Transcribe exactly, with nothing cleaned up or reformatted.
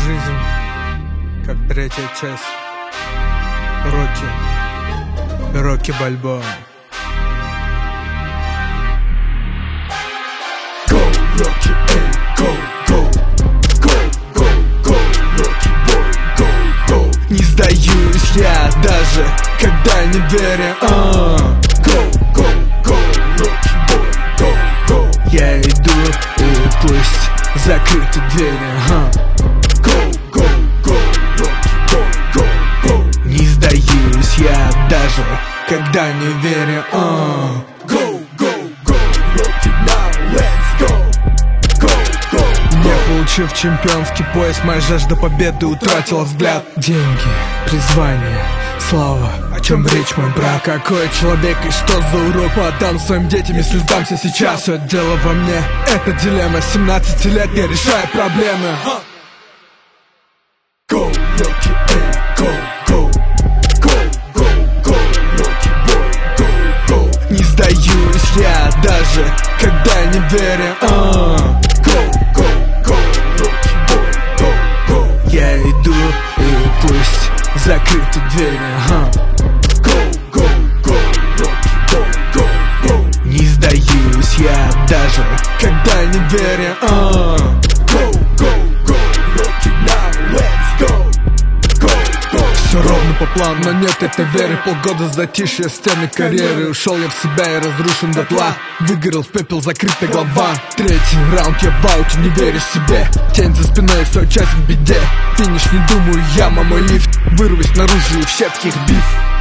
жизнь, как третья часть. Рокки, Рокки Бальбоа. Go, Rocky, эй, go, go, go, go, go, Rocky boy, go, go. Не сдаюсь я даже, когда не верю. uh. Go, go, go, Rocky boy, go, go. Я иду, и пусть закрыты двери. uh. Go, go, go, Rocky boy, go, go. Не сдаюсь я даже, когда не верю. uh. Go, go, go, Rocky, now let's go. Go, go, Не go. получив чемпионский пояс, моя жажда победы утратила взгляд. Деньги, призвание, слава, о чем речь, мой брат? Какой человек и что за урок отдам своим детям, если сдамся сейчас? Все дело во мне, это дилемма. С семнадцати лет я решаю проблемы. Go, Rocky, эй, go, go, go, go, go, Rocky boy, go, go. Не сдаюсь я даже, когда не верю. uh. Go, go, go, Rocky boy, go, go. Я иду, и пусть закрыты двери. uh. Go, go, go, Rocky boy, go, go. Не сдаюсь я даже, когда не верю. uh. Go, go, go, Rocky, now let's go. Go, go. Все ровно по плану, но нет этой веры. Полгода затишья, стены карьеры. Ушел я в себя и разрушен дотла. Выгорел в пепел, закрытая глава. Третий раунд, я в ауте, не веришь себе. Тень за спиной, свой часть в беде. Финиш, не думаю, я, мой лифт. Вырвусь наружу и в щепки их биф.